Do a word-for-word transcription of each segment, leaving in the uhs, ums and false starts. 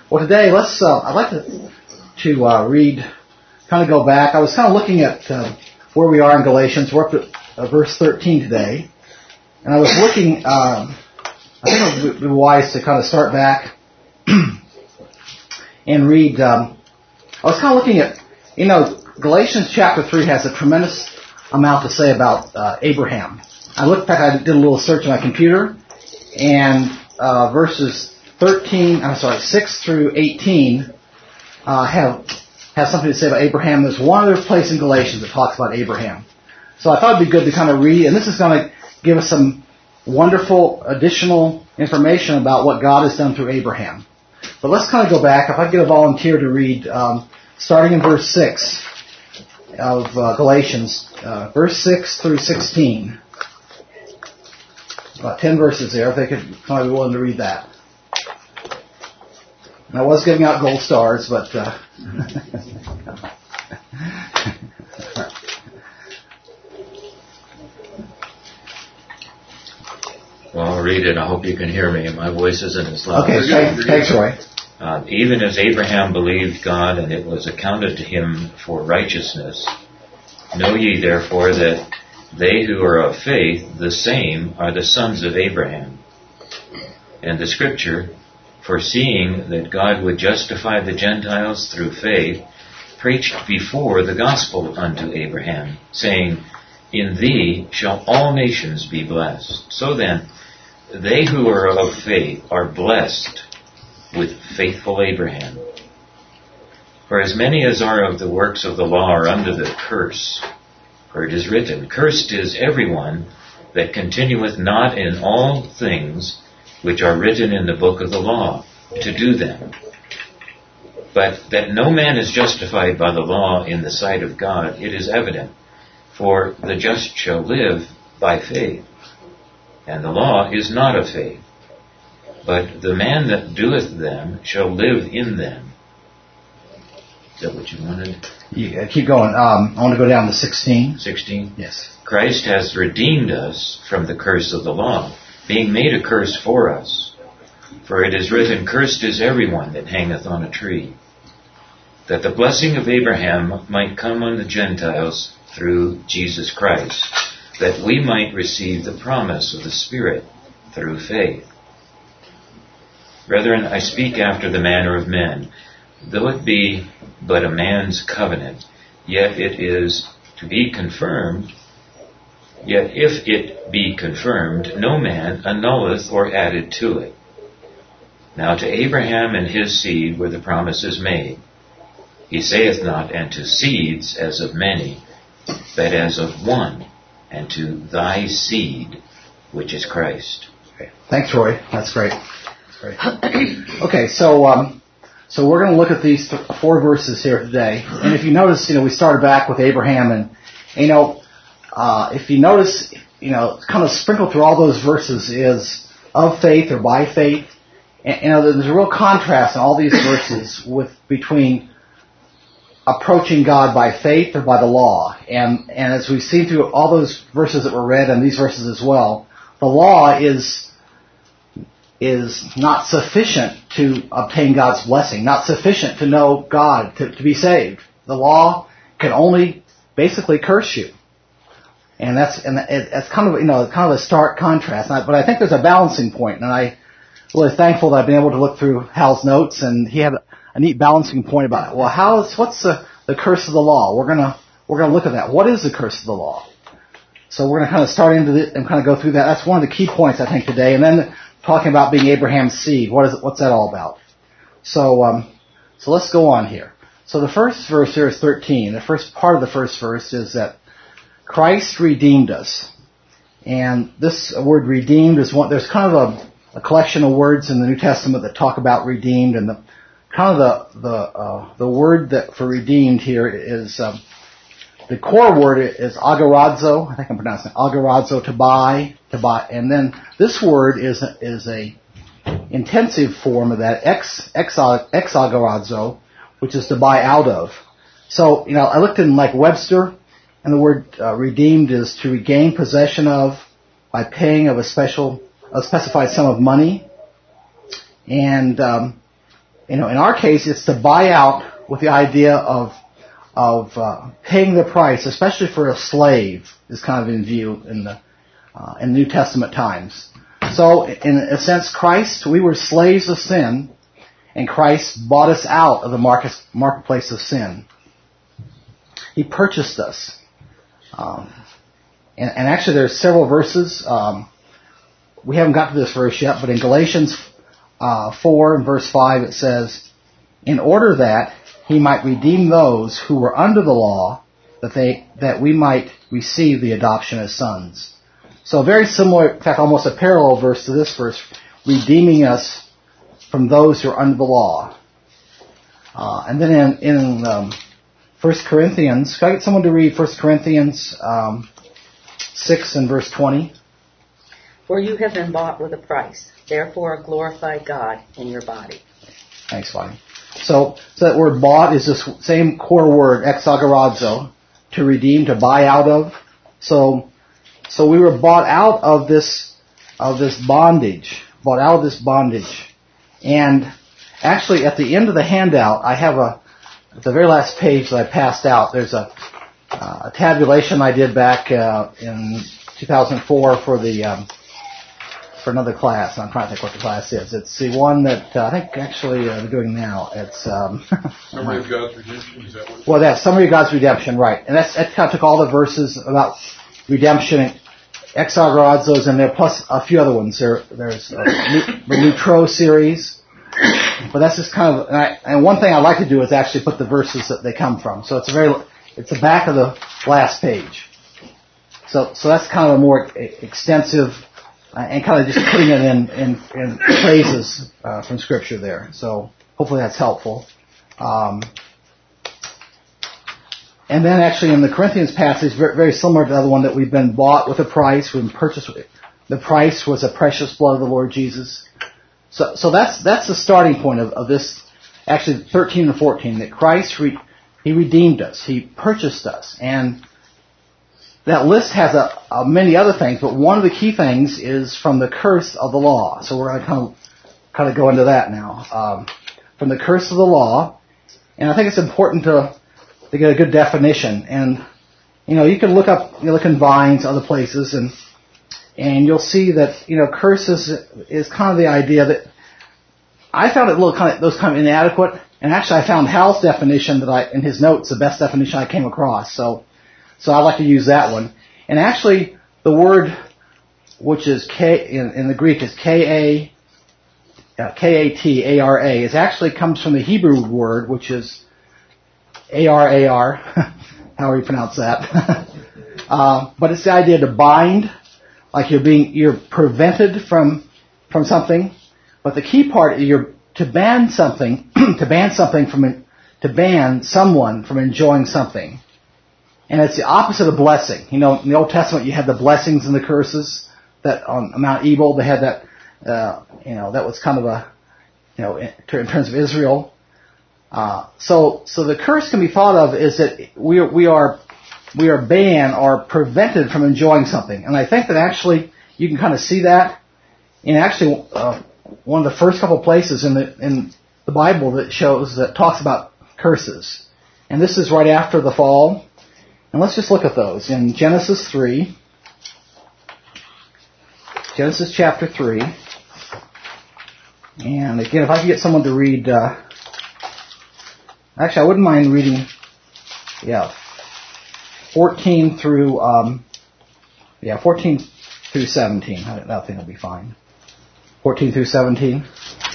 Well, today, let's. Uh, I'd like to to uh, read, kind of go back. I was kind of looking at uh, where we are in Galatians. We're up to uh, verse thirteen today, and I was looking. Um, I think it would be wise to kind of start back and read. Um, I was kind of looking at, you know, Galatians chapter three has a tremendous amount to say about uh, Abraham. I looked back. I did a little search on my computer, and uh, verses thirteen, I'm sorry, six through eighteen uh, have have something to say about Abraham. There's one other place in Galatians that talks about Abraham. So I thought it'd be good to kind of read, and this is going to give us some wonderful additional information about what God has done through Abraham. But let's kind of go back. If I get a volunteer to read, um, starting in verse six of uh, Galatians, uh, verse six through sixteen. About ten verses there, if they could kind of be willing to read that. And I was giving out gold stars, but... Uh, well, I'll read it. I hope you can hear me. My voice isn't as loud. Okay, thanks, thanks Roy. Uh, even as Abraham believed God, and it was accounted to him for righteousness, know ye therefore that they who are of faith, the same are the sons of Abraham. And the Scripture, foreseeing that God would justify the Gentiles through faith, preached before the gospel unto Abraham, saying, In thee shall all nations be blessed. So then, they who are of faith are blessed with faithful Abraham. For as many as are of the works of the law are under the curse. For it is written, Cursed is everyone that continueth not in all things which are written in the book of the law, to do them. But that no man is justified by the law in the sight of God, it is evident. For the just shall live by faith. And the law is not of faith. But the man that doeth them shall live in them. Is that what you wanted? Yeah, keep going. Um, I want to go down to sixteen. sixteen? Yes. Christ has redeemed us from the curse of the law, being made a curse for us. For it is written, Cursed is everyone that hangeth on a tree, that the blessing of Abraham might come on the Gentiles through Jesus Christ, that we might receive the promise of the Spirit through faith. Brethren, I speak after the manner of men. Though it be but a man's covenant, yet it is to be confirmed. Yet if it be confirmed, no man annulleth or added to it. Now to Abraham and his seed were the promises made. He saith not, and to seeds as of many, but as of one, and to thy seed, which is Christ. Okay. Thanks, Roy. That's great. Great. Okay, so um, so we're going to look at these th- four verses here today. And if you notice, you know, we started back with Abraham, and you know, uh, if you notice, you know, kind of sprinkled through all those verses is of faith or by faith. And, you know, there's a real contrast in all these verses with between approaching God by faith or by the law. And and as we've seen through all those verses that were read and these verses as well, the law is is not sufficient to obtain God's blessing, not sufficient to know God, to, to be saved. The law can only basically curse you. And that's and it, it's kind of, you know, kind of a stark contrast. And I, but I think there's a balancing point, and I really thankful that I've been able to look through Hal's notes, and he had a neat balancing point about it. Well, how is, what's the, the curse of the law? We're gonna we're gonna look at that. What is the curse of the law? So we're gonna kind of start into it and kind of go through that. That's one of the key points I think today. And then talking about being Abraham's seed. What is it, what's that all about? So um, so let's go on here. So the first verse here is thirteen. The first part of the first verse is that Christ redeemed us, and this word redeemed is one. There's kind of a a collection of words in the New Testament that talk about redeemed, and the kind of the the uh, the word that for redeemed here is um, the core word is agorazo. I think I'm pronouncing it agorazo, to buy, to buy, and then this word is is a intensive form of that ex ex exagorazo, which is to buy out of. So you know, I looked in like Webster, and the word uh, redeemed is to regain possession of by paying of a special a specified sum of money. And um, you know, in our case, it's to buy out with the idea of of uh, paying the price, especially for a slave, is kind of in view in the uh, in New Testament times. So, in a sense, Christ, we were slaves of sin, and Christ bought us out of the market, marketplace of sin. He purchased us. Um, and, and actually, there's several verses. Um, we haven't got to this verse yet, but in Galatians uh, four and verse five, it says, "In order that He might redeem those who were under the law, that they that we might receive the adoption as sons." So very similar, in fact, almost a parallel verse to this verse, redeeming us from those who are under the law. Uh, and then in, in um, First Corinthians, can I get someone to read First Corinthians um, six and verse twenty? "For you have been bought with a price. Therefore glorify God in your body." Thanks, Bonnie. So, so that word bought is the same core word, exagorazo, to redeem, to buy out of. So, so we were bought out of this, of this bondage, bought out of this bondage. And actually at the end of the handout, I have a, at the very last page that I passed out, there's a, uh, a tabulation I did back uh, in two thousand four for the, um, for another class. I'm trying to think what the class is. It's the one that uh, I think actually uh, we're doing now. It's um, Summary of God's Redemption. Is that what? Well, that's Summary of God's Redemption, right? And that's that kind of took all the verses about redemption and exagorazos in there, plus a few other ones. There, there's uh, the Lutro series, but that's just kind of. And, I, and one thing I like to do is actually put the verses that they come from. So it's a very, it's the back of the last page. So, so that's kind of a more extensive. Uh, and kind of just putting it in, in, in phrases uh, from Scripture there. So hopefully that's helpful. Um, and then actually in the Corinthians passage, very, very similar to the other one, that we've been bought with a price, we've been purchased with it. The price was the precious blood of the Lord Jesus. So, so that's that's the starting point of, of this, actually thirteen and fourteen, that Christ, re, He redeemed us. He purchased us. And that list has a, a many other things, but one of the key things is from the curse of the law. So we're going to kind of, kind of go into that now. Um, from the curse of the law, and I think it's important to to get a good definition. And you know, you can look up, you look in Vines, other places, and and you'll see that you know, curse is, is kind of the idea that I found it a little kind of those kind of inadequate. And actually, I found Hal's definition that I in his notes the best definition I came across. So. So I like to use that one. And actually, the word, which is K, in, in the Greek is K A, uh, K A T A R A, is actually comes from the Hebrew word, which is A R A R, however you pronounce that. uh, but it's the idea to bind, like you're being, you're prevented from, from something. But the key part is you're, to ban something, to ban something from, to ban someone from enjoying something. And it's the opposite of blessing. You know, in the Old Testament, you had the blessings and the curses. That on Mount Ebal, they had that. Uh, you know, that was kind of a, you know, in, in terms of Israel. Uh, so, so the curse can be thought of is that we are, we are, we are banned or prevented from enjoying something. And I think that actually you can kind of see that in actually uh, one of the first couple of places in the in the Bible that shows that talks about curses. And this is right after the fall. And let's just look at those. In Genesis three, Genesis chapter three, and again, if I could get someone to read, uh, actually I wouldn't mind reading, yeah, fourteen through, um, yeah, fourteen through seventeen. I, I think will be fine. fourteen through seventeen.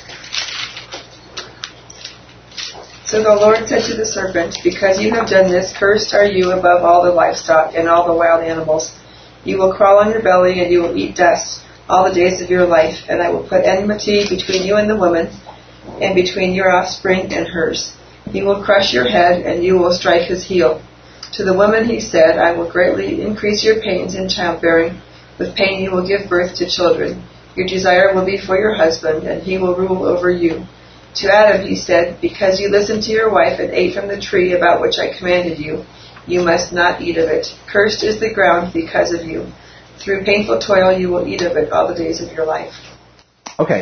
So the Lord said to the serpent, "Because you have done this, cursed are you above all the livestock and all the wild animals. You will crawl on your belly, and you will eat dust all the days of your life. And I will put enmity between you and the woman, and between your offspring and hers. He will crush your head, and you will strike his heel." To the woman he said, "I will greatly increase your pains in childbearing. With pain you will give birth to children. Your desire will be for your husband, and he will rule over you." To Adam he said, "Because you listened to your wife and ate from the tree about which I commanded you, you must not eat of it. Cursed is the ground because of you. Through painful toil you will eat of it all the days of your life." Okay,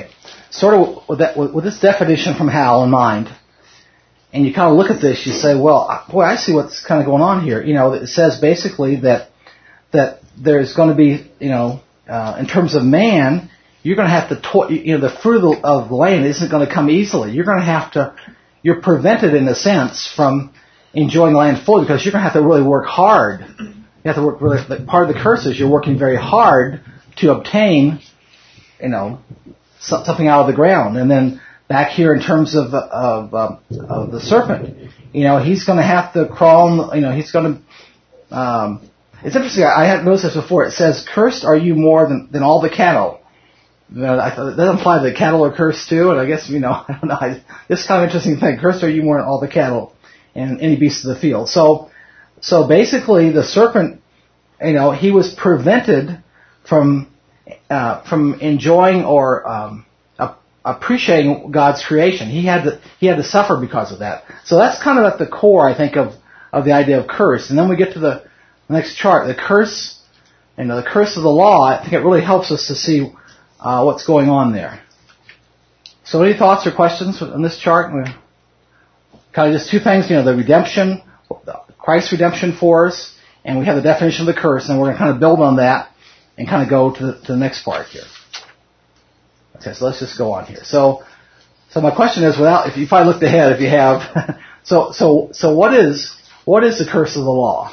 sort of with, that, with, with this definition from Hal in mind, and you kind of look at this, you say, well, boy, I see what's kind of going on here. You know, it says basically that that there's going to be, you know, uh, in terms of man, you're going to have to, to- you know, the fruit of the, of the land isn't going to come easily. You're going to have to, you're prevented in a sense from enjoying the land fully because you're going to have to really work hard. You have to work really, part of the curse is you're working very hard to obtain, you know, something out of the ground. And then back here in terms of of, um, of the serpent, you know, he's going to have to crawl. You know, he's going to. Um, it's interesting. I hadn't noticed this before. It says, "Cursed are you more than, than all the cattle." You know, I thought, that implies that cattle are cursed too. And I guess you know, I don't know. I, this is kind of interesting thing. Cursed are you more than all the cattle and any beasts of the field. So, so basically, the serpent, you know, he was prevented from uh, from enjoying or um, appreciating God's creation. He had to he had to suffer because of that. So that's kind of at the core, I think, of, of the idea of curse. And then we get to the next chart, the curse, and the curse of the law. I think it really helps us to see uh, what's going on there. So, any thoughts or questions on this chart? We're kind of just two things, you know, the redemption, Christ's redemption for us, and we have the definition of the curse, and we're going to kind of build on that and kind of go to the, to the next part here. Okay, so let's just go on here. So, so my question is, without, if you probably looked ahead, if you have, so, so, so what is, what is the curse of the law?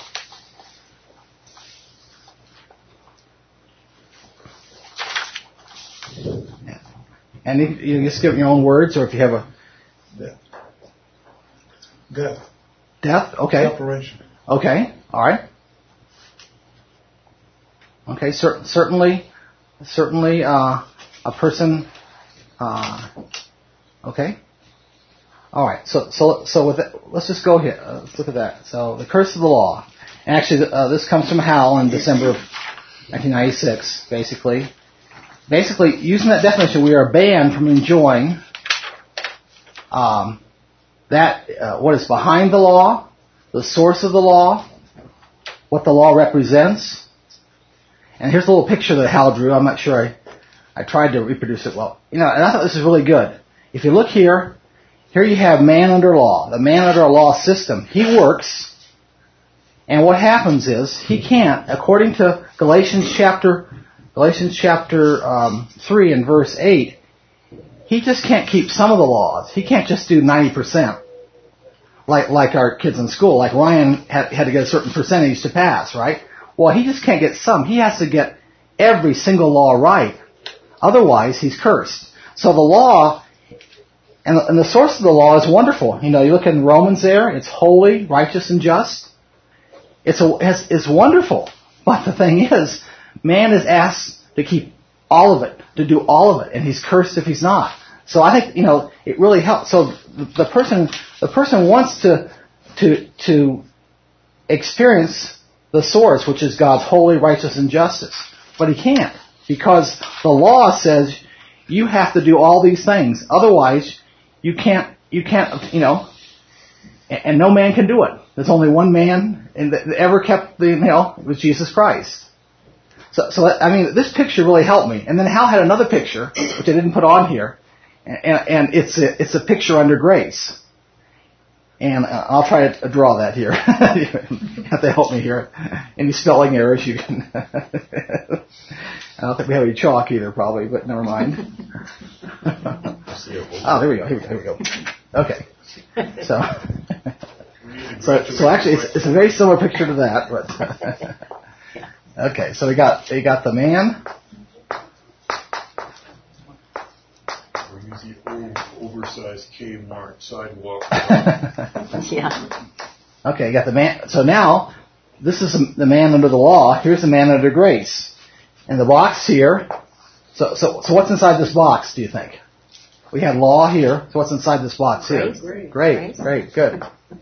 And if you just give it in your own words, or if you have a Death. Death. Death. Okay. Separation. Okay. All right. Okay. Cer- certainly, certainly. Uh, A person, uh, okay, all right. So, so, so with that, let's just go here. Uh, let's look at that. So, the curse of the law. And actually, uh, this comes from Hal in December of nineteen ninety-six. Basically, basically, using that definition, we are banned from enjoying um, that uh, what is behind the law, the source of the law, what the law represents. And here's a little picture that Hal drew. I'm not sure I. I tried to reproduce it well. You know, and I thought this is really good. If you look here, here you have man under law. The man under a law system. He works, and what happens is he can't, according to Galatians chapter Galatians chapter um, three and verse eight, he just can't keep some of the laws. He can't just do ninety percent, like like our kids in school. Like Ryan had, had to get a certain percentage to pass, right? Well, he just can't get some. He has to get every single law right. Otherwise, he's cursed. So the law, and the, and the source of the law is wonderful. You know, you look in Romans there, it's holy, righteous, and just. It's a, it's, it's wonderful. But the thing is, man is asked to keep all of it, to do all of it, and he's cursed if he's not. So I think, you know, it really helps. So the, the person, the person wants to, to, to experience the source, which is God's holy, righteous, and justice. But he can't. Because the law says you have to do all these things. Otherwise, you can't, you can't, you know, and, and no man can do it. There's only one man in the, that ever kept the, you know, it was Jesus Christ. So, so I mean, this picture really helped me. And then Hal had another picture, which I didn't put on here, and, and it's a, it's a picture under grace. And uh, I'll try to draw that here. You have to help me here. Any spelling errors you can. I don't think we have any chalk either, probably, but never mind. Oh, there we go. Here we go. Here we go. Okay. So, so, so actually, it's, it's a very similar picture to that. But okay, so we got we got the man. The old, oversized Kmart sidewalk. Yeah. Okay, you got the man. So now, this is the man under the law. Here's the man under grace. And the box here. So, so, so what's inside this box, do you think? We have law here. So what's inside this box here? Great. Great, great, good.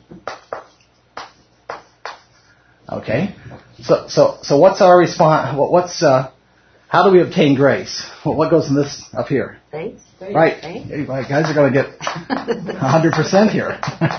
Okay. So, so, so what's our response? What, what's uh, how do we obtain grace? Well, what goes in this up here? Faith. Right. Faith. Hey, my guys are going to get one hundred percent here.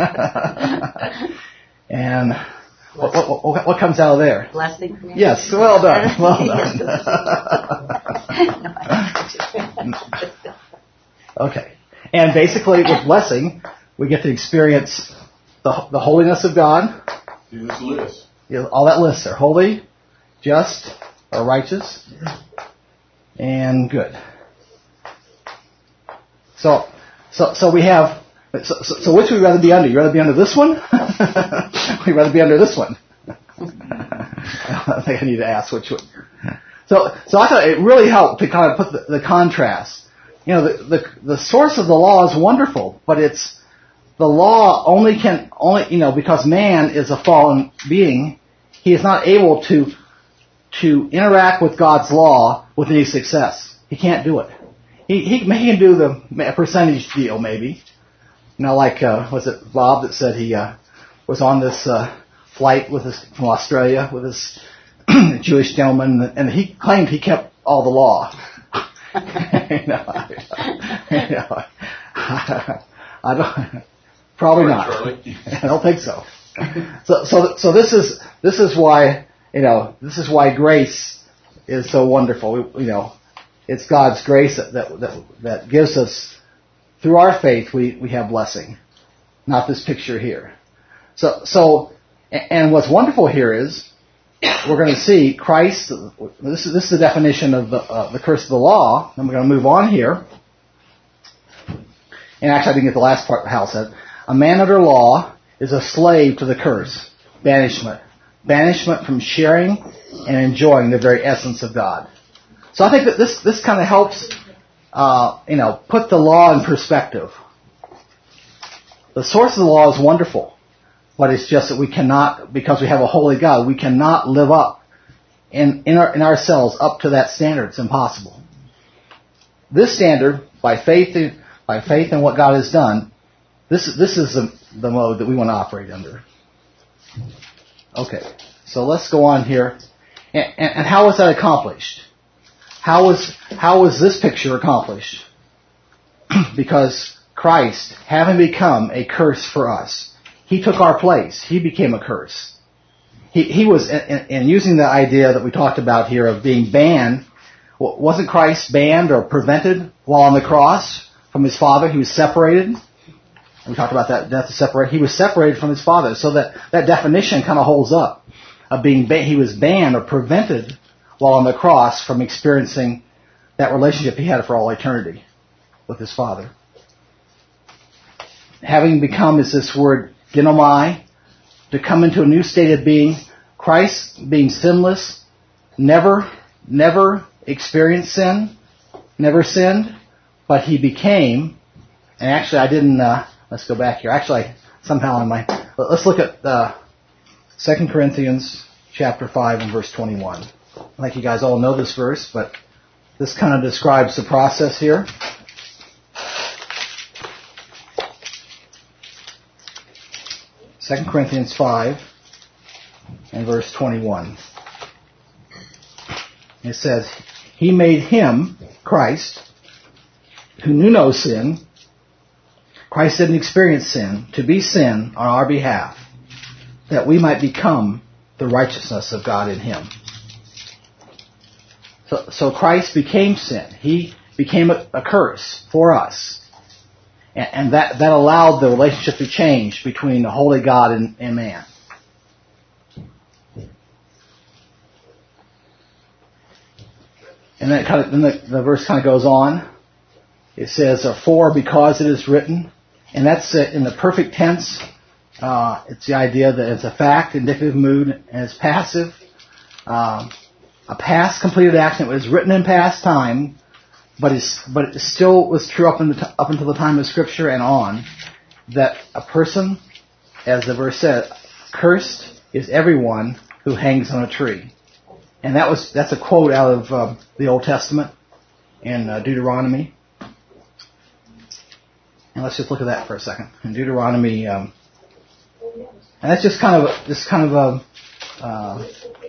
And what, what, what, what comes out of there? Blessing. Yes. Well done. Well done. Okay. And basically, with blessing, we get to experience the, the holiness of God. See this list. You know, all that list there. Holy, just, or righteous, and good. So, so, so we have, so, so, so which would you rather be under? You rather be under this one? Or you rather be under this one? I think I need to ask which one. So, so I thought it really helped to kind of put the, the contrast. You know, the, the the source of the law is wonderful, but it's the law only can only you know because man is a fallen being, he is not able to to interact with God's law with any success. He can't do it. He he, he can do the percentage deal maybe. You know, like uh, was it Bob that said he uh, was on this uh, flight with his, from Australia with this Jewish gentleman, and he claimed he kept all the law. you know, I, you know, I don't, probably not. I don't think so. So, so, so this is this is why you know this is why grace is so wonderful. We, you know, it's God's grace that, that that that gives us through our faith. We we have blessing, not this picture here. So so, and what's wonderful here is, we're going to see Christ. This is this is the definition of the uh, the curse of the law. And we're going to move on here. And actually, I didn't get the last part. Hal said, "A man under law is a slave to the curse, banishment, banishment from sharing and enjoying the very essence of God." So I think that this this kind of helps, uh, you know, put the law in perspective. The source of the law is wonderful. But it's just that we cannot, because we have a holy God, we cannot live up in in, our, in ourselves up to that standard. It's impossible. This standard, by faith, in, by faith in what God has done, this this is the, the mode that we want to operate under. Okay, so let's go on here. And, and, and how was that accomplished? How was how was this picture accomplished? Because Christ, having become a curse for us, He took our place. He became a curse. He, he was, in, in using the idea that we talked about here of being banned, wasn't Christ banned or prevented while on the cross from His Father? He was separated. We talked about that, death to separate. He was separated from His Father. So that, that definition kind of holds up. Of being ba- He was banned or prevented while on the cross from experiencing that relationship He had for all eternity with His Father. Having become is this word, genomai, to come into a new state of being. Christ, being sinless, never, never experienced sin, never sinned, but He became, and actually I didn't, uh, let's go back here. Actually, somehow in my, let's look at uh, Second Corinthians chapter five and verse twenty-one. I think you guys all know this verse, but this kind of describes the process here. Second Corinthians five and verse twenty-one. It says, He made Him, Christ, who knew no sin. Christ didn't experience sin, to be sin on our behalf, that we might become the righteousness of God in Him. So, so Christ became sin. He became a, a curse for us. And, and that, that allowed the relationship to change between the holy God and, and man. And then, kind of, then the, the verse kind of goes on. It says, for because it is written, and that's in the perfect tense. Uh, it's the idea that it's a fact, indicative mood, and it's passive. Um, a past completed action. It was written in past time, but it's, but it still was true up, in the t- up until the time of Scripture and on, that a person, as the verse said, cursed is everyone who hangs on a tree. And that was that's a quote out of uh, the Old Testament in uh, Deuteronomy. And let's just look at that for a second. In Deuteronomy, um, and that's just kind of a, just kind of a uh,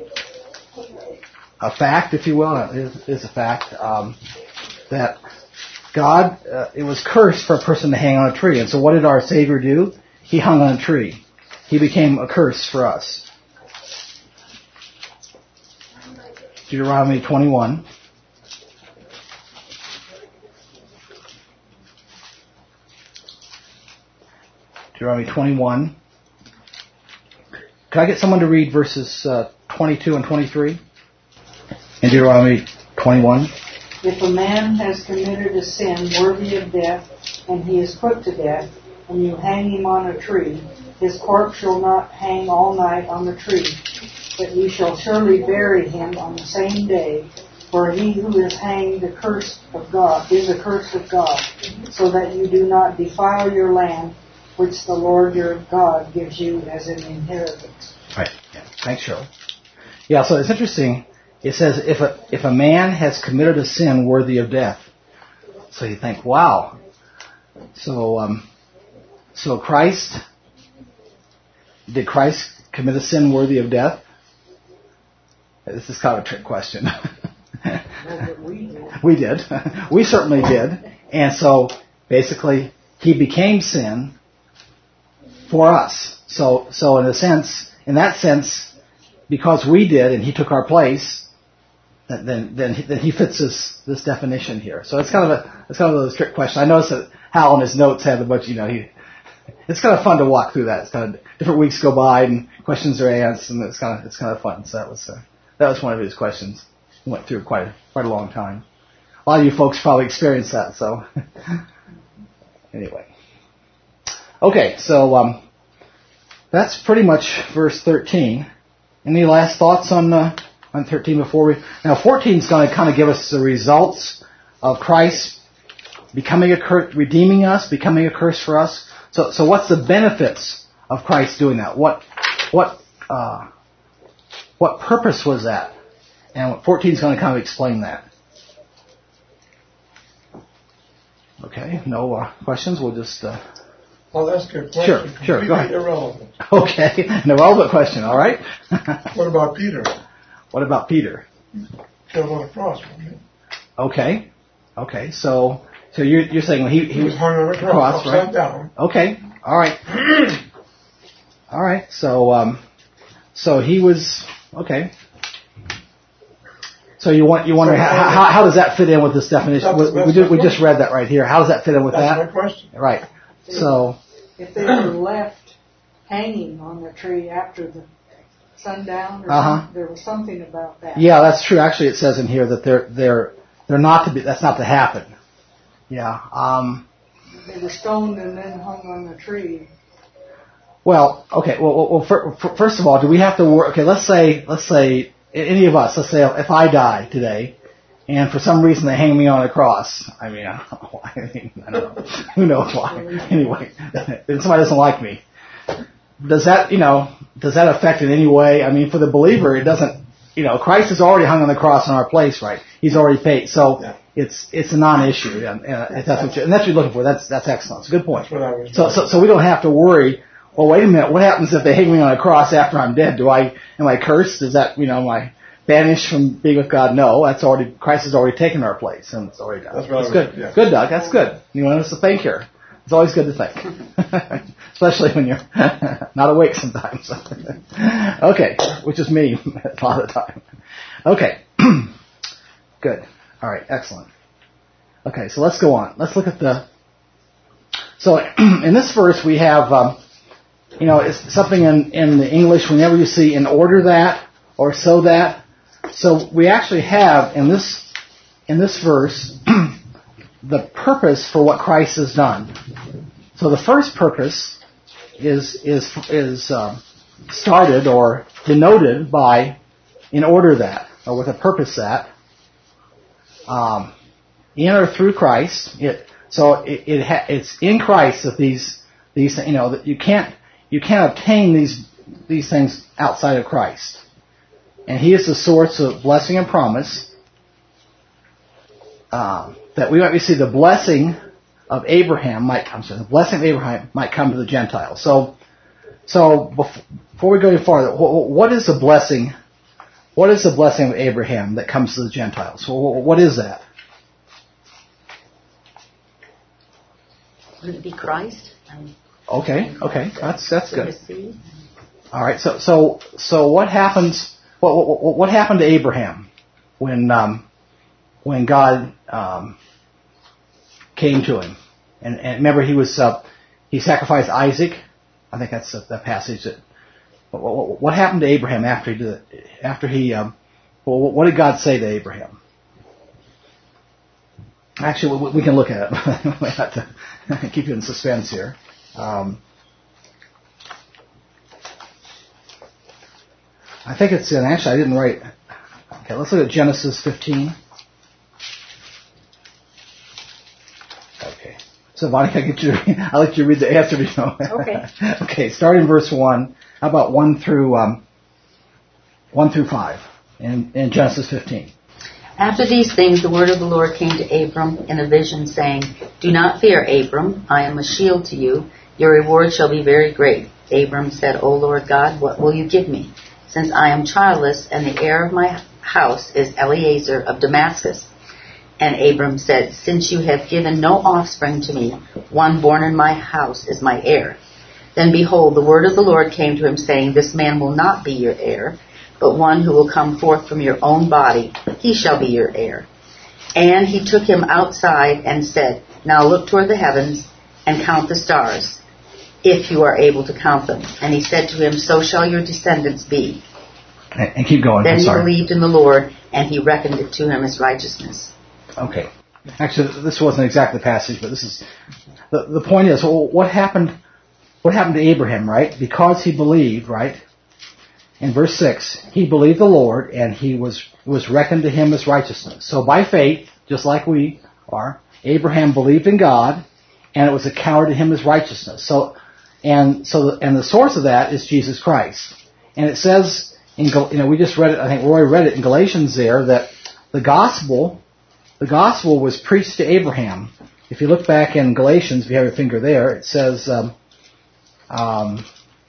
a fact, if you will. It is, it is a fact um, that God uh, it was cursed for a person to hang on a tree. And so, what did our Savior do? He hung on a tree. He became a curse for us. Deuteronomy twenty-one. Deuteronomy twenty-one. Could I get someone to read verses uh, twenty-two and twenty-three in Deuteronomy twenty-one? If a man has committed a sin worthy of death, and he is put to death, and you hang him on a tree, his corpse shall not hang all night on the tree, but ye shall surely bury him on the same day, for he who is hanged accursed of God is accursed of God, so that you do not defile your land, which the Lord your God gives you as an inheritance. Right. Yeah. Thanks, Cheryl. Yeah, so it's interesting. It says if a if a man has committed a sin worthy of death. So you think, wow. So um, so Christ, did Christ commit a sin worthy of death? This is kind of a trick question. Well, we did. We did. We certainly did. And so basically he became sin for us. So so in a sense, in that sense, because we did and he took our place, then then he, then he fits this this definition here. So it's kind of a it's kind of a trick question. I noticed that Hal in his notes had a bunch. You know, he it's kind of fun to walk through that. It's kind of different weeks go by and questions are asked, and it's kind of it's kind of fun. So that was uh, that was one of his questions. He went through quite a, quite a long time. A lot of you folks probably experienced that. So anyway, okay. So um, that's pretty much verse thirteen. Any last thoughts on uh, on thirteen before we... Now fourteen is going to kind of give us the results of Christ becoming a curse, redeeming us, becoming a curse for us. So so what's the benefits of Christ doing that? What what uh, what purpose was that? And fourteen is going to kind of explain that. Okay, no uh, questions? We'll just... Uh, I'll ask you a question. Sure, sure, go ahead. Irrelevant. Okay, an irrelevant question, all right? What about Peter? What about Peter? Killed on a cross, wasn't he? Okay, okay, so so you're, you're saying he, he, He was hung on a cross, cross, upside right? down. Okay, all right. All right, so um, so he was, okay. So you want you wonder how, how, how does that fit in with this definition? That's- we that's we, just, my we just read that right here. How does that fit in with That's that? my question. Right. So If they were left hanging on the tree after the sundown, or Uh-huh. something, there was something about that. yeah, that's true. Actually, it says in here that they're they're they're not to be. That's not to happen. Yeah. Um, They were stoned and then hung on the tree. well, okay. Well, well, well for, for, first of all, do we have to work? Okay, let's say let's say any of us. Let's say if I die today, and for some reason they hang me on a cross. I mean, I don't know why. I, mean, I don't know. Who knows why? Anyway, then somebody doesn't like me. Does that, you know, does that affect in any way? I mean, for the believer, it doesn't. You know, Christ has already hung on the cross in our place, right? He's already paid, so Yeah. it's it's a non-issue. And, uh, if that's what you, and that's what you're looking for. That's that's excellent. It's a good point. That's what I was So so so we don't have to worry. Well, wait a minute. What happens if they hang me on a cross after I'm dead? Do I am I cursed? Is that, you know, am I banished from being with God? No, that's already Christ has already taken our place, and it's already done. That's what I was- good. yeah. Good, Doug. That's good. You want us to think here. It's always good to think, especially when you're not awake sometimes. Okay, which is me a lot of the time. Okay, good. All right, excellent. Okay, so let's go on. Let's look at the. So in this verse we have, um, you know, it's something in in the English. Whenever you see in order that or so that, so we actually have in this in this verse. The purpose for what Christ has done. So the first purpose is is is um, started or denoted by in order that, or with a purpose that, um, in or through Christ. It, so it, it ha, it's in Christ that these these you know that you can't you can't obtain these these things outside of Christ, and He is the source of blessing and promise. Um, that we might receive the blessing of Abraham might come. So the blessing of Abraham might come to the Gentiles. So, so before we go any farther, what is the blessing? What is the blessing of Abraham that comes to the Gentiles? What is that? Would it be Christ? Um, Okay, okay, that's that's to good. receive? All right, so so so what happens? What what, what happened to Abraham when um, when God um, came to him? And, and remember, he was uh, he sacrificed Isaac, I think that's the, the passage that. What, what happened to Abraham after he did it? After he? Um, well, what did God say to Abraham? Actually, we, we can look at it. We have to keep you in suspense here. Um, I think it's in. Actually, I didn't write. Okay, let's look at Genesis fifteen. Okay. So, Bonnie, I get you. I'll let you read the answer. You know. Okay. Okay. Starting verse one. How about one through um, one through five in, in Genesis fifteen? After these things, the word of the Lord came to Abram in a vision, saying, "Do not fear, Abram. I am a shield to you. Your reward shall be very great." Abram said, "O Lord God, what will you give me? Since I am childless, and the heir of my house is Eliezer of Damascus." And Abram said, "Since you have given no offspring to me, one born in my house is my heir." Then behold, the word of the Lord came to him, saying, "This man will not be your heir, but one who will come forth from your own body, he shall be your heir." And he took him outside and said, "Now look toward the heavens and count the stars, if you are able to count them." And he said to him, "So shall your descendants be." And keep going. Then I'm he sorry. believed in the Lord, and he reckoned it to him as righteousness. Okay. Actually, this wasn't exactly the passage, but this is the the point is, well, what happened? What happened to Abraham? Right? Because he believed. Right? In verse six, he believed the Lord, and he was was reckoned to him as righteousness. So by faith, just like we are, Abraham believed in God, and it was accounted to him as righteousness. So, and so, and the source of that is Jesus Christ. And it says in, you know, we just read it. I think Roy read it in Galatians there that the gospel, the gospel was preached to Abraham. If you look back in Galatians, if you have your finger there, it says, um, um,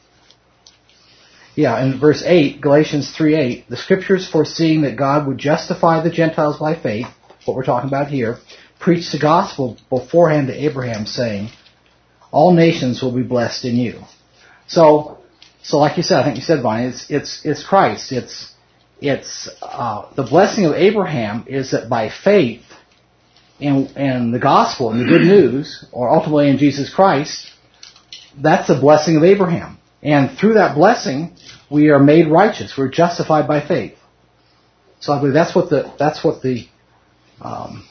yeah, in verse eight, Galatians three eight, the scriptures foreseeing that God would justify the Gentiles by faith, what we're talking about here, preached the gospel beforehand to Abraham, saying, all nations will be blessed in you. So, so like you said, I think you said, Bonnie, it's it's it's Christ. It's it's uh, the blessing of Abraham is that by faith in in the gospel and the good news, or ultimately in Jesus Christ, that's the blessing of Abraham. And through that blessing, we are made righteous. We're justified by faith. So I believe that's what the that's what the um,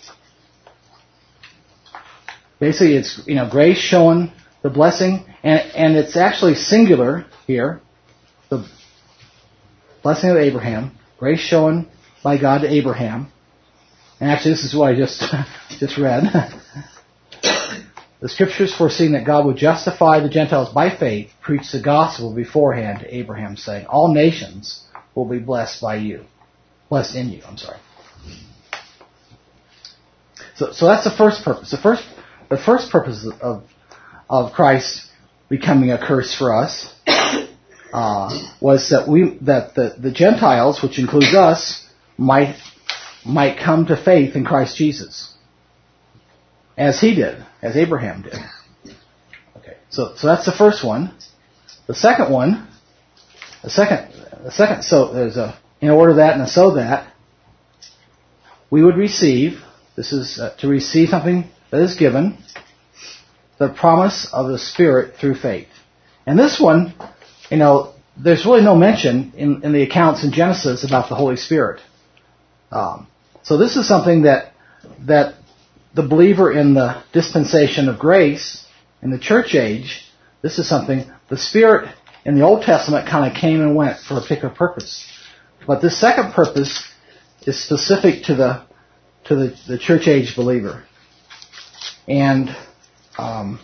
basically it's you know grace showing the blessing, and and it's actually singular here. The blessing of Abraham, grace shown by God to Abraham. And actually, this is what I just just read. The scriptures foreseeing that God would justify the Gentiles by faith preached the gospel beforehand to Abraham, saying, all nations will be blessed by you. Blessed in you, I'm sorry. So so that's the first purpose. The first the first purpose of of Christ becoming a curse for us uh, was that we that the, the Gentiles, which includes us, might might come to faith in Christ Jesus. As he did, as Abraham did. Okay, so so that's the first one. The second one, the second, the second. So there's a in order that and a so that we would receive. This is uh, to receive something that is given, the promise of the Spirit through faith. And this one, you know, there's really no mention in, in the accounts in Genesis about the Holy Spirit. Um, so this is something that that. The believer in the dispensation of grace, in the church age, this is something, the Spirit in the Old Testament kind of came and went for a particular purpose. But this second purpose is specific to the to the, the church age believer. And um,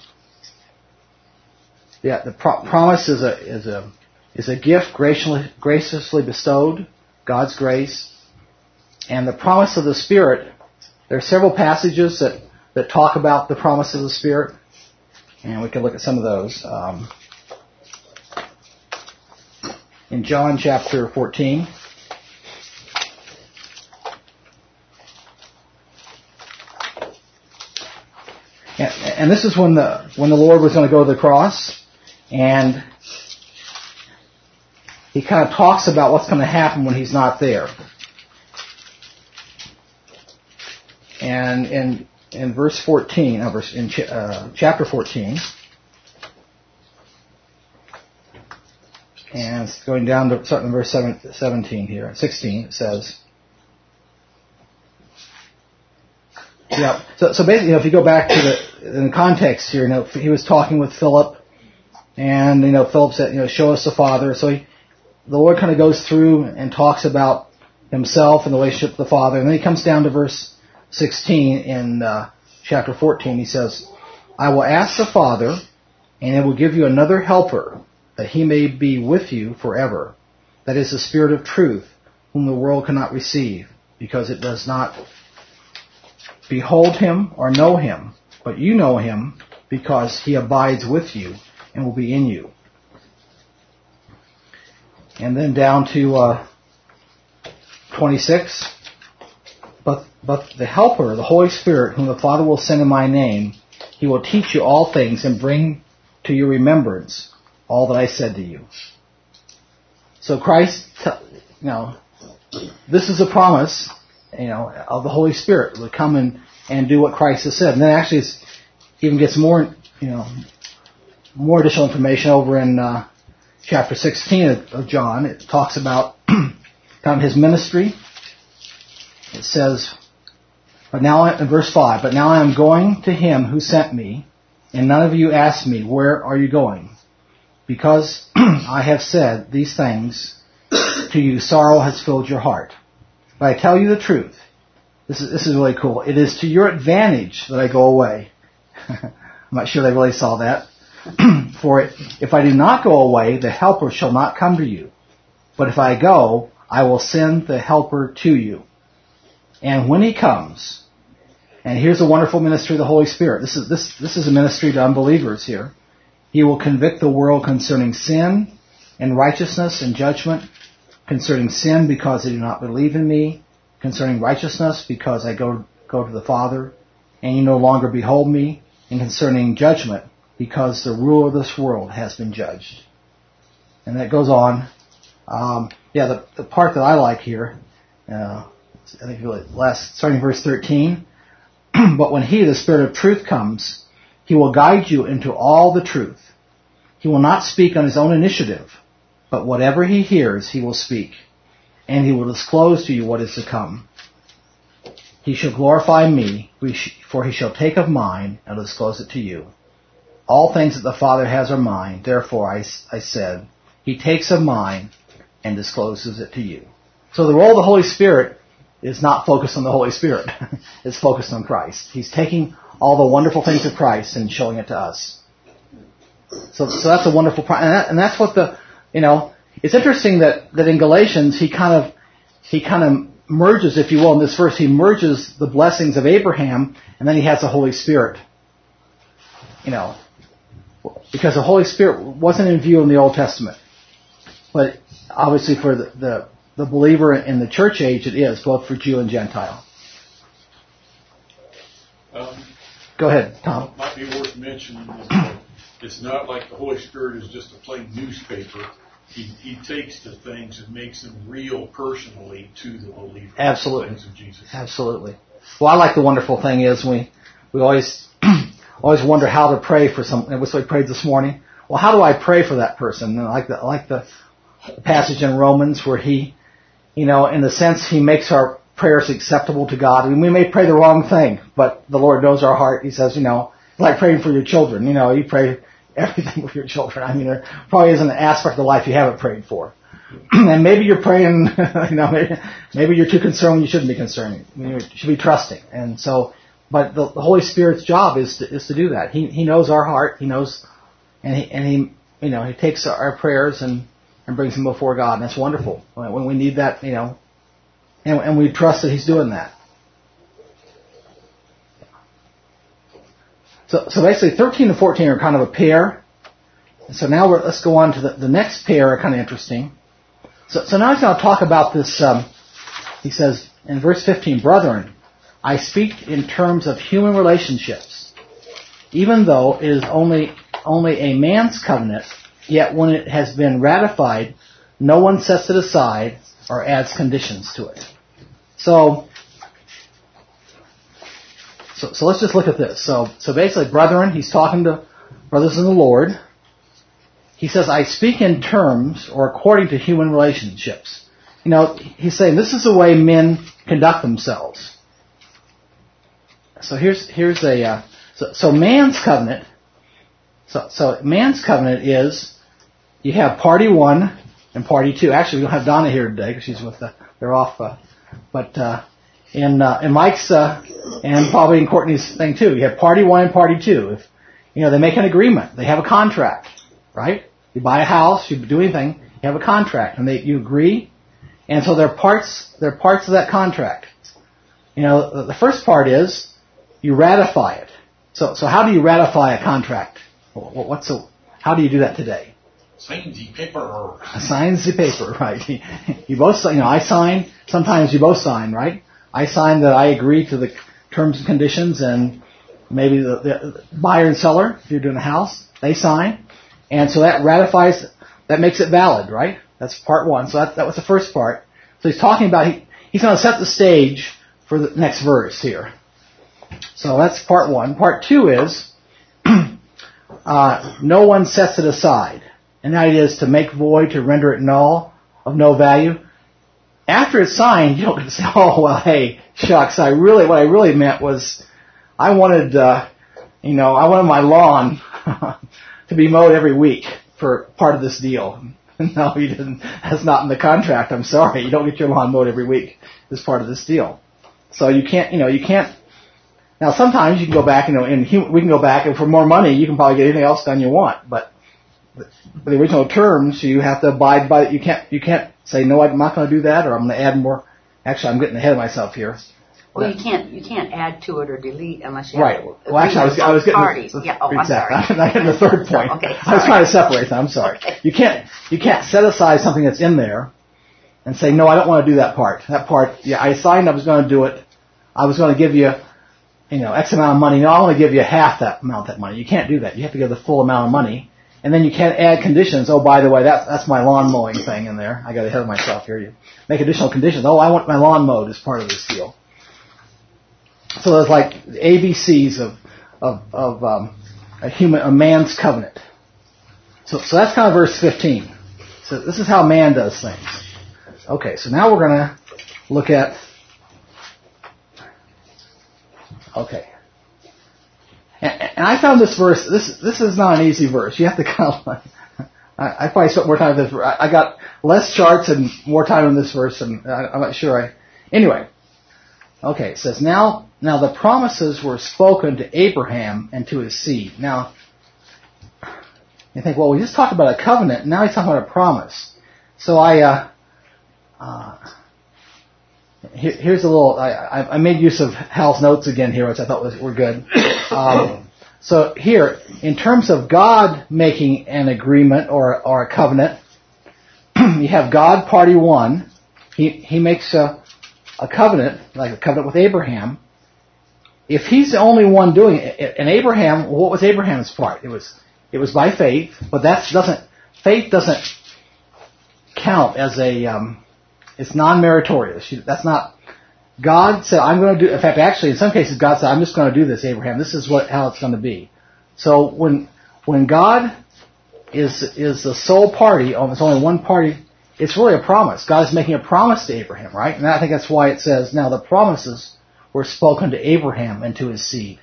yeah, the pro- promise is a is a is a gift graciously, graciously bestowed, God's grace. And the promise of the Spirit, there are several passages that, that talk about the promise of the Spirit, and we can look at some of those. Um, in John chapter fourteen, and, and this is when the when the Lord was going to go to the cross, and he kind of talks about what's going to happen when he's not there. And in in verse fourteen, uh, verse in ch- uh, chapter fourteen, And it's going down to starting in verse seventeen here, sixteen. It says, yeah. So, so basically, you know, if you go back to the in the context here, you know, he was talking with Philip, and you know, Philip said, you know, show us the Father. So he, the Lord kind of goes through and talks about himself and the relationship with the Father, and then he comes down to verse sixteen in uh, chapter fourteen. He says, "I will ask the Father, and it will give you another helper, that he may be with you forever. That is the Spirit of truth, whom the world cannot receive, because it does not behold him or know him. But you know him, because he abides with you and will be in you." And then down to uh, twenty-six. But, but the Helper, the Holy Spirit, whom the Father will send in my name, he will teach you all things and bring to your remembrance all that I said to you. So Christ, you know, this is a promise, you know, of the Holy Spirit to come and, and do what Christ has said. And then actually it even gets more, you know, more additional information over in uh, chapter sixteen of, of John. It talks about kind of his ministry. It says, but now, in verse five, but now I am going to him who sent me, and none of you ask me, where are you going? Because I have said these things to you, sorrow has filled your heart. But I tell you the truth. This is, this is really cool. It is to your advantage that I go away. I'm not sure they really saw that. For it, if I do not go away, the Helper shall not come to you. But if I go, I will send the Helper to you. And when he comes, and here's a wonderful ministry of the Holy Spirit. This is this this is a ministry to unbelievers here. He will convict the world concerning sin and righteousness and judgment. Concerning sin, because they do not believe in me. Concerning righteousness, because I go go to the Father, and you no longer behold me. And concerning judgment, because the ruler of this world has been judged. And that goes on. Um, yeah, the, the part that I like here, uh, I think really last starting in verse thirteen. But when he, the Spirit of truth, comes, he will guide you into all the truth. He will not speak on his own initiative, but whatever he hears, he will speak, and he will disclose to you what is to come. He shall glorify me, for he shall take of mine and disclose it to you. All things that the Father has are mine. Therefore, I, I said, he takes of mine and discloses it to you. So the role of the Holy Spirit is not focused on the Holy Spirit. It's focused on Christ. He's taking all the wonderful things of Christ and showing it to us. So, so that's a wonderful, and, that, and that's what the, you know, it's interesting that, that in Galatians he kind of, he kind of merges, if you will, in this verse, he merges the blessings of Abraham, and then he has the Holy Spirit. You know, because the Holy Spirit wasn't in view in the Old Testament. But obviously for the, the, the believer in the church age, it is, both for Jew and Gentile. Um, Go ahead, Tom. It might be worth mentioning that it's not like the Holy Spirit is just a plain newspaper. He, he takes the things and makes them real personally to the believer. Absolutely. The things of Jesus. Absolutely. Well, I like the wonderful thing is we we always always wonder how to pray for someone. That's what we prayed this morning. Well, how do I pray for that person? And I like the, I like the passage in Romans where he, you know, in the sense he makes our prayers acceptable to God. I mean, we may pray the wrong thing, but the Lord knows our heart. He says, you know, like praying for your children. You know, you pray everything with your children. I mean, there probably isn't an aspect of life you haven't prayed for. And maybe you're praying, you know, maybe, maybe you're too concerned when you shouldn't be concerned. You should be trusting. And so, but the, the Holy Spirit's job is to, is to do that. He, he knows our heart. He knows, and he, and he, you know, he takes our prayers and, and brings them before God. And that's wonderful. When we need that, you know, and, and we trust that he's doing that. So, so basically thirteen and fourteen are kind of a pair. So now we're, let's go on to the, the next pair are kind of interesting. So, so now he's going to talk about this, um, he says in verse fifteen, brethren, I speak in terms of human relationships. Even though it is only, only a man's covenant, yet when it has been ratified, no one sets it aside or adds conditions to it. So, so, so let's just look at this. So, so basically, brethren, he's talking to brothers in the Lord. he says, I speak in terms or according to human relationships. You know, he's saying this is the way men conduct themselves. So here's here's a uh, so, so man's covenant. So so man's covenant is you have party one and party two. Actually, we don't have Donna here today because she's with the they're off. Uh, but uh, in uh, in Mike's uh, and probably in Courtney's thing too, you have party one and party two. If you know they make an agreement, they have a contract, right? You buy a house, you do anything, you have a contract, and they you agree, and so they're parts they're parts of that contract. You know, the first part is you ratify it. So so how do you ratify a contract? What's the, how do you do that today? Sign the paper. Signs the paper, right? You both, you know, I sign. Sometimes you both sign, right? I sign that I agree to the terms and conditions, and maybe the, the buyer and seller, if you're doing a house, they sign, and so that ratifies, that makes it valid, right? That's part one. So that that was the first part. So he's talking about he, he's going to set the stage for the next verse here. So that's part one. Part two is uh, no one sets it aside. And that is to make void, to render it null, of no value. After it's signed, you don't get to say, oh, well, hey, shucks, I really, what I really meant was I wanted, uh, you know, I wanted my lawn to be mowed every week for part of this deal. No, you didn't. That's not in the contract. I'm sorry. You don't get your lawn mowed every week as part of this deal. So you can't, you know, you can't. Now, sometimes you can go back, you know, and we can go back, and for more money, you can probably get anything else done you want. But for the original terms, you have to abide by it. You can't, you can't say, no, I'm not going to do that, or I'm going to add more. Actually, I'm getting ahead of myself here. Well, you can't, you can't add to it or delete unless you right. have Well, actually, I was, I was getting parties. The, yeah. Oh, I'm exactly. sorry. I'm not getting the third point. Okay. I was trying to separate them. I'm sorry. Okay. You can't, you can't set aside something that's in there and say, no, I don't want to do that part. That part, yeah, I signed I was going to do it. I was going to give you, you know, X amount of money. No, I want to give you half that amount of that money. You can't do that. You have to give the full amount of money. And then you can't add conditions. Oh, by the way, that's that's my lawn mowing thing in there. I got ahead of myself here. You make additional conditions. Oh, I want my lawn mowed as part of this deal. So there's like A B Cs of of of um, a human a man's covenant. So so that's kind of verse fifteen. So this is how man does things. Okay, so now we're going to look at. Okay. And I found this verse, this this is not an easy verse. You have to kind of, I, I probably spent more time on this verse. I got less charts and more time on this verse, and I'm not sure I, anyway. Okay, it says, now, now the promises were spoken to Abraham and to his seed. Now, you think, well, we just talked about a covenant, and now he's talking about a promise. So I, uh, uh, here, here's a little, I, I made use of Hal's notes again here, which I thought was, were good. Um, so here, in terms of God making an agreement or, or a covenant, you have God, party one. He, he makes a, a covenant, like a covenant with Abraham. If he's the only one doing it, and Abraham, what was Abraham's part? It was, it was by faith, but that doesn't, faith doesn't count as a, um, it's non-meritorious. That's not, God said, I'm going to do, in fact, actually, in some cases, God said, I'm just going to do this, Abraham. This is what, how it's going to be. So when, when God is, is the sole party, oh, it's only one party, it's really a promise. God is making a promise to Abraham, right? And I think that's why it says, now the promises were spoken to Abraham and to his seed.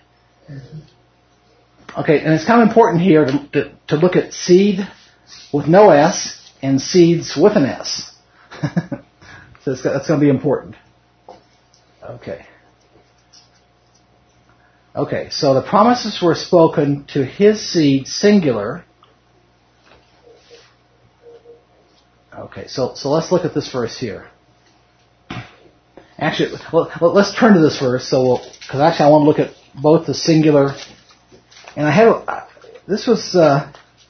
Okay, and it's kind of important here to, to, to look at seed with no S and seeds with an S. So it's, that's going to be important. Okay. Okay, so the promises were spoken to his seed, singular. Okay, so so let's look at this verse here. Actually, well, let's turn to this verse. So, we'll, because actually, I want to look at both the singular, and I had this was uh,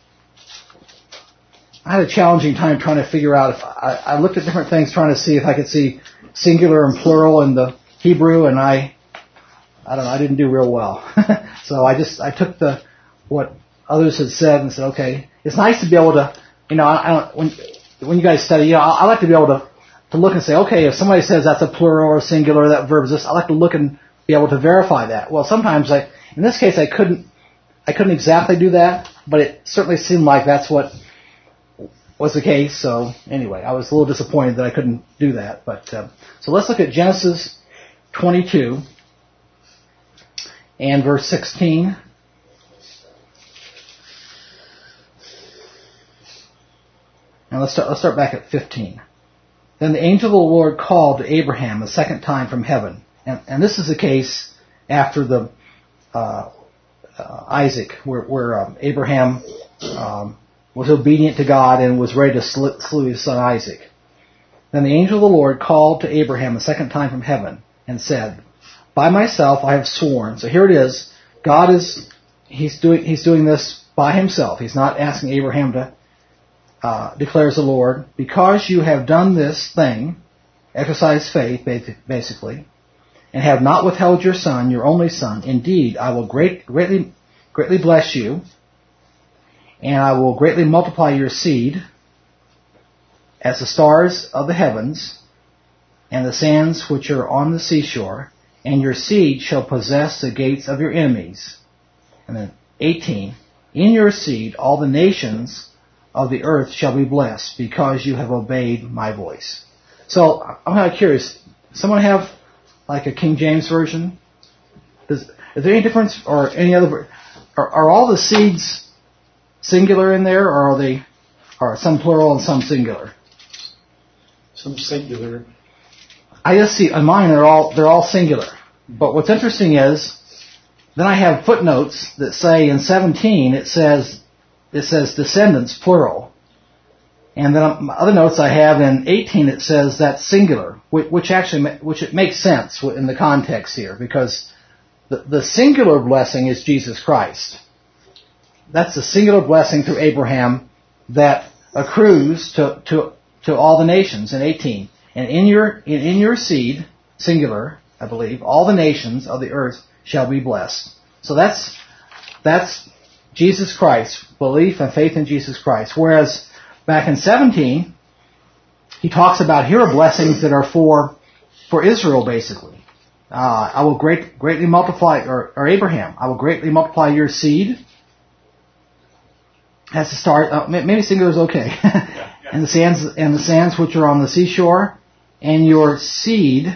I had a challenging time trying to figure out if I, I looked at different things trying to see if I could see singular and plural in the Hebrew, and I I don't know, I didn't do real well. So I just I took the what others had said and said, okay, it's nice to be able to, you know, I, I don't when. When you guys study, you know, I, I like to be able to, to look and say, okay, if somebody says that's a plural or singular, that verb is this, I like to look and be able to verify that. Well, sometimes I, in this case, I couldn't, I couldn't exactly do that, but it certainly seemed like that's what was the case. So anyway, I was a little disappointed that I couldn't do that. But uh, so let's look at Genesis twenty-two and verse sixteen. And let's start, let's start back at fifteen. Then the angel of the Lord called to Abraham a second time from heaven. And, and this is the case after the uh, uh, Isaac, where, where um, Abraham um, was obedient to God and was ready to sl- slew his son Isaac. Then the angel of the Lord called to Abraham a second time from heaven and said, "By myself I have sworn." So here it is. God is, he's doing, he's doing this by himself. He's not asking Abraham to Uh, declares the Lord, "because you have done this thing," exercise faith, basically, "and have not withheld your son, your only son, indeed, I will great, greatly, greatly bless you, and I will greatly multiply your seed as the stars of the heavens and the sands which are on the seashore, and your seed shall possess the gates of your enemies." And then eighteen, "In your seed all the nations of the earth shall be blessed, because you have obeyed my voice." So I'm kind of curious. Someone have like a King James version? Does, is there any difference, or any other? Are, are all the seeds singular in there, or are they are some plural and some singular? Some singular. I just see on mine they're all they're all singular. But what's interesting is then I have footnotes that say in seventeen it says. It says descendants, plural. And then other notes I have in eighteen, it says that's singular, which actually, which it makes sense in the context here, because the, the singular blessing is Jesus Christ. That's the singular blessing through Abraham that accrues to, to, to all the nations in eighteen. And in your, in, in your seed, singular, I believe, all the nations of the earth shall be blessed. So that's, that's, Jesus Christ, belief and faith in Jesus Christ. Whereas back in seventeen, he talks about here are blessings that are for for Israel, basically. Uh, I will great, greatly multiply, or, or Abraham, I will greatly multiply your seed. Has to start. Uh, maybe singular is okay. yeah, yeah. And the sands and the sands which are on the seashore, and your seed.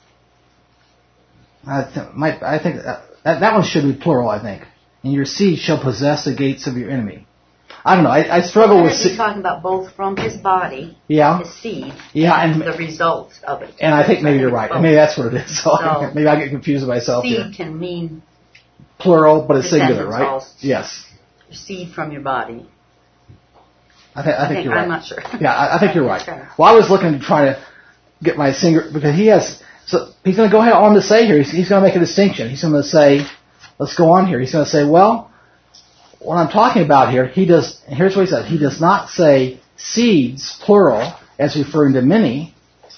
I, th- might, I think that, that one should be plural. I think. And your seed shall possess the gates of your enemy. I don't know. I, I struggle with. He's talking about both from his body, yeah, his seed, yeah, and, and the result of it. And I think maybe you're right. Both. Maybe that's what it is. So, so maybe I get confused with myself seed here. Can mean plural, but it's singular, right? Also. Yes. Your seed from your body. I, th- I, I think, think you're right. I'm not sure. Yeah, I, I think you're right. Well, I was looking to try to get my singular because he has. So he's going to go ahead on to say here. He's, he's going to make a distinction. He's going to say, let's go on here. He's going to say, well. What I'm talking about here, he does, here's what he says, he does not say seeds, plural, as referring to many.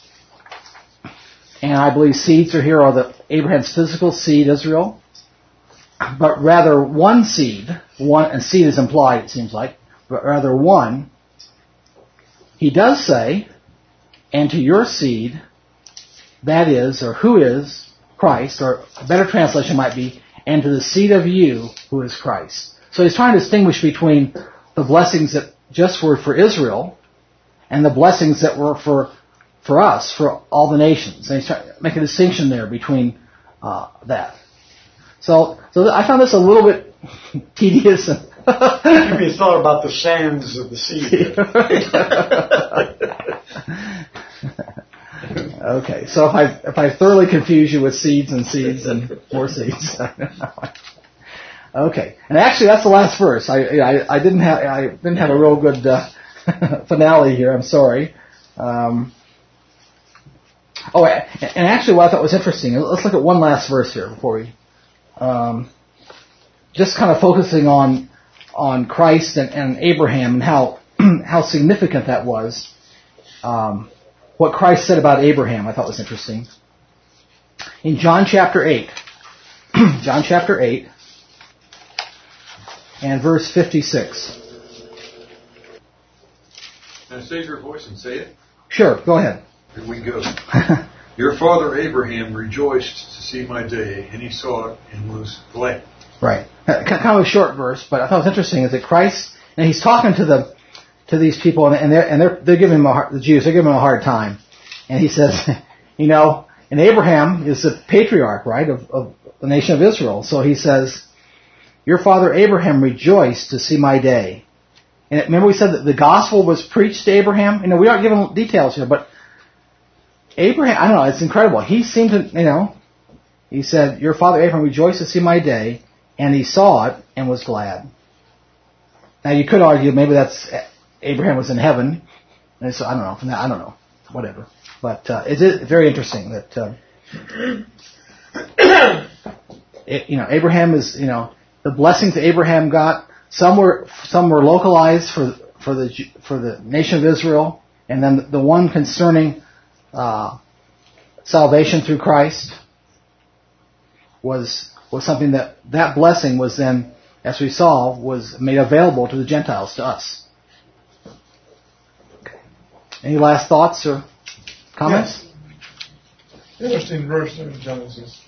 And I believe seeds are here are the Abraham's physical seed, Israel. But rather one seed, one, and seed is implied, it seems like, but rather one. He does say, and to your seed, that is, or who is, Christ, or a better translation might be, and to the seed of you, who is Christ. So he's trying to distinguish between the blessings that just were for Israel and the blessings that were for for us, for all the nations. And he's trying to make a distinction there between uh, that. So, so I found this a little bit tedious. And Give me a thought about the sands of the sea. Okay, so if I if I thoroughly confuse you with seeds and seeds and more seeds. Okay, and actually that's the last verse. I I, I didn't have I didn't have a real good uh, finale here. I'm sorry. Um, oh, and actually, what I thought was interesting. Let's look at one last verse here before we, um, just kind of focusing on on Christ and, and Abraham and how how significant that was. Um, what Christ said about Abraham, I thought was interesting. In John chapter eight, John chapter eight. And verse fifty-six. Can I say your voice and say it? Sure, go ahead. Here we go. Your father Abraham rejoiced to see my day, and he saw it and was glad. Right. Kind of a short verse, but I thought it was interesting is that Christ, and he's talking to the to these people, and, and they're and they're they're giving him a hard, the Jews they're giving him a hard time, and he says, you know, and Abraham is the patriarch, right, of, of the nation of Israel. So he says, your father Abraham rejoiced to see my day. And remember we said that the gospel was preached to Abraham? You know, we aren't given details here, but Abraham, I don't know, it's incredible. He seemed to, you know, he said, your father Abraham rejoiced to see my day, and he saw it and was glad. Now you could argue maybe that's Abraham was in heaven, and so I don't know. I don't know, whatever. But uh, it is very interesting that uh, it, you know Abraham is you know the blessings that Abraham got. Some were some were localized for for the for the nation of Israel, and then the one concerning uh, salvation through Christ was was something that that blessing was then, as we saw, was made available to the Gentiles, to us. Okay. Any last thoughts or comments? Yes. Interesting verse in Genesis.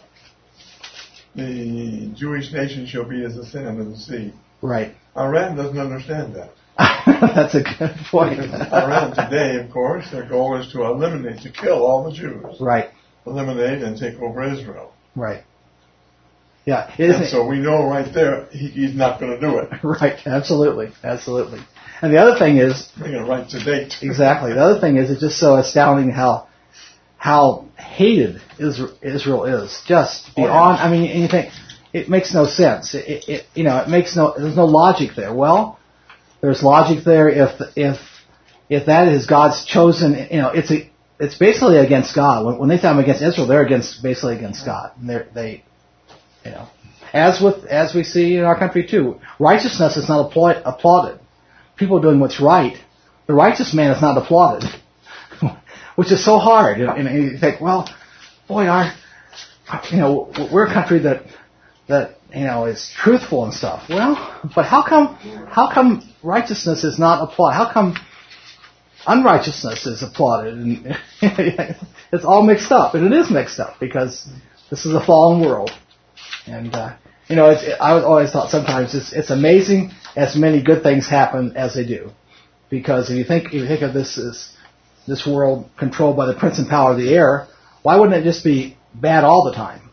The Jewish nation shall be as the sand of the sea. Right. Iran doesn't understand that. That's a good point. Iran today, of course, their goal is to eliminate, to kill all the Jews. Right. Eliminate and take over Israel. Right. Yeah. And so we know right there he, he's not going to do it. Right. Absolutely. Absolutely. And the other thing is, bring it right to date. Exactly. The other thing is, it's just so astounding how how hated Israel is. Just beyond. I mean, and you think it makes no sense. It, it, you know, it makes no. There's no logic there. Well, there's logic there if if if that is God's chosen. You know, it's a it's basically against God. When, when they say I'm against Israel, they're against basically against God. And they they you know, as with as we see in our country too, righteousness is not applaud, applauded. People doing what's right, the righteous man is not applauded, which is so hard. And, and you think, well, boy, our, you know, we're a country that that you know is truthful and stuff. Well, but how come how come righteousness is not applauded? How come unrighteousness is applauded? And it's all mixed up, and it is mixed up because this is a fallen world. And uh, you know, it's, I always thought sometimes it's it's amazing as many good things happen as they do, because if you think if you think of this as this world controlled by the prince and power of the air, why wouldn't it just be bad all the time?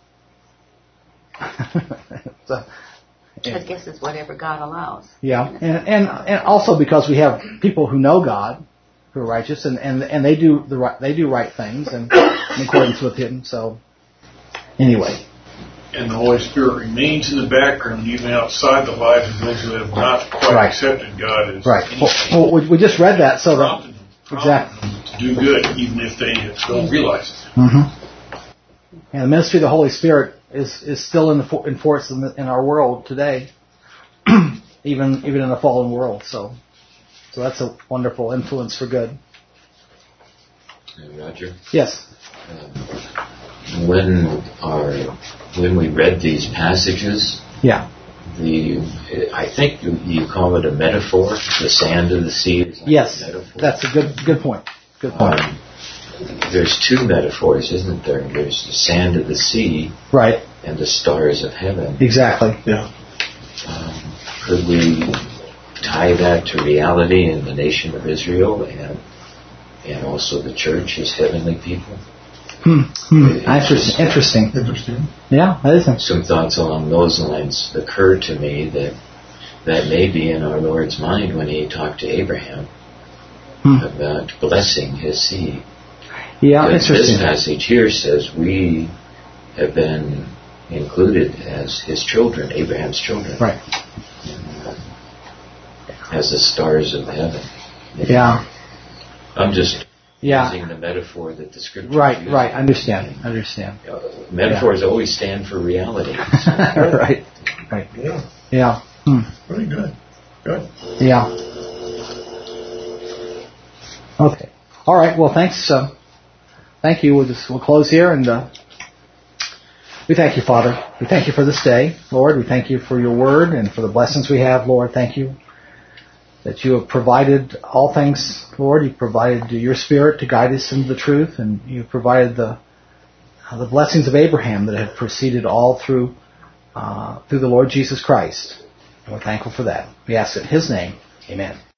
So, I guess it's whatever God allows. Yeah, and, and and also because we have people who know God, who are righteous, and, and, and they do the right, they do right things and in accordance with Him. So anyway. And the Holy Spirit remains in the background, even outside the lives of those who have not quite right. accepted God as right. Well, well, we just read that, so that them, exactly them to do good, even if they don't realize it. Mm-hmm. And the ministry of the Holy Spirit is, is still in the in force in, the, in our world today, even even in a fallen world. So, so that's a wonderful influence for good. Uh, Roger. Yes. Um, when our when we read these passages, yeah, the I think you, you call it a metaphor. The sand of the sea is like yes, a metaphor. That's a good good point. Good point. Um, there's two metaphors, isn't there? There's the sand of the sea, right, and the stars of heaven. Exactly. Yeah. Um, could we tie that to reality in the nation of Israel and and also the church as heavenly people? Hmm. hmm. Interesting. Interesting. Interesting. Yeah, that is interesting. Some thoughts along those lines occurred to me that that may be in our Lord's mind when He talked to Abraham hmm. about blessing his seed. Yeah, but interesting. This passage here says we have been included as His children, Abraham's children. Right. As the stars of heaven. Yeah. I'm just yeah. using the metaphor that the Scripture Right, uses. right. Understand. Understand. Uh, metaphors yeah. always stand for reality. So. right. Right. Yeah. Yeah. Hmm. Very good. Good. Yeah. Okay. All right. Well, thanks. Uh, thank you. We'll just we'll close here, and uh, we thank you, Father. We thank you for this day, Lord. We thank you for your word and for the blessings we have, Lord. Thank you that you have provided all things, Lord. You've provided your Spirit to guide us into the truth, and you've provided the uh, the blessings of Abraham that have proceeded all through uh, through the Lord Jesus Christ. And we're thankful for that. We ask it in His name. Amen.